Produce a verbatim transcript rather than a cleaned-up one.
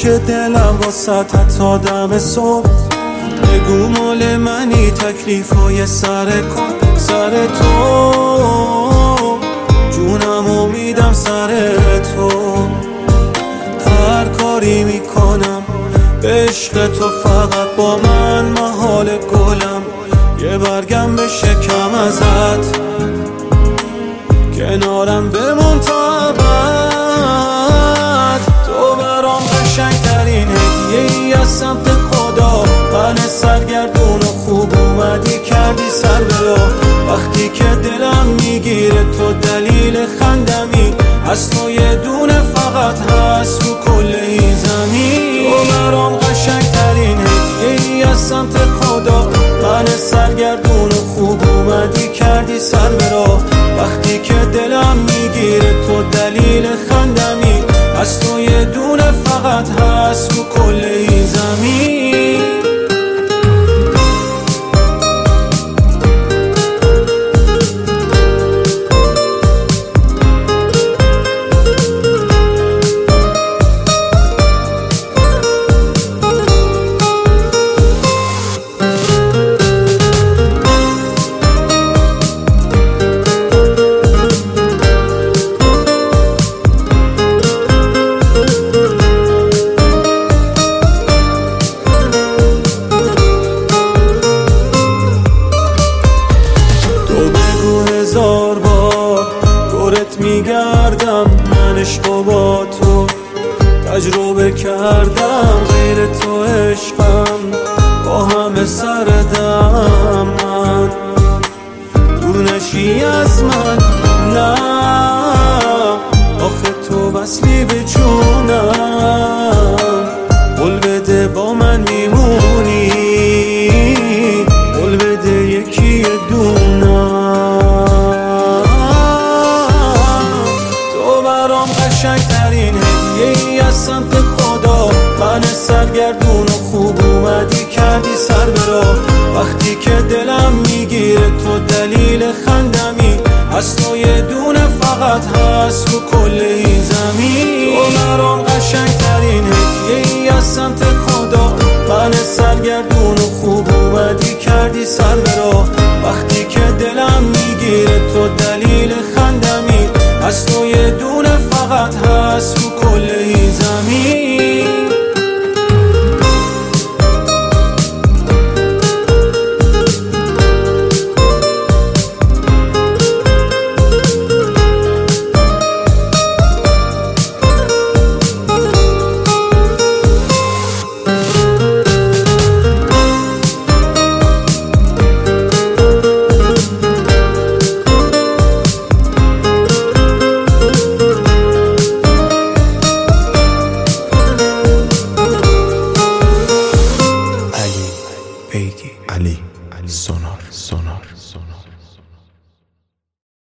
که دلم واسط حتی دم صبح. بگو مال منی تکلیفای سر کن سر تو، جونمو میدم سر تو. هر کاری میکنم به عشق تو، فقط با من محال گلم. یه برگم بشه کم ازت، کنارم بمون تا ابد. تو برام قشنگترین هدیه ای از سمت خدا. من سرگردون و خوب اومدی کردی سر به راه. وقتی که دلم میگیره تو دلیل خندمی. از تو یه دونه فقط هست رو کل این زمین. تو برام قشنگترین هدیه ای از سمت خدا. من سرگردون و خوب اومدی کردی سر به راه. وقتی که دلم میگیره تو دلیل خندمی. از تو یه دونه فقط هست رو کل این زمین. هزار بار دورت میگردم، من عشقو با تو تجربه کردم. غیر تو عشقم با همه سردم. من دور نشی از من، نه آخه تو وصلی به جونم. قول بده با من میمونی، قول بده یکی دونم. قشنگترین هدیه ای از سمت خدا. من سرگردون و خوب اومدی کردی سر به راه. وقتی که دلم میگیره تو دلیل خندمی. از تو یه دونه فقط هست رو کل این زمین. تو برام قشنگترین هدیه ای از سمت خدا. من سرگردون و خوب اومدی کردی سر به راه. وقتی که دلم میگیره تو دلیل خندمی. از تو یه دونه فقط هست رو کل این زمین.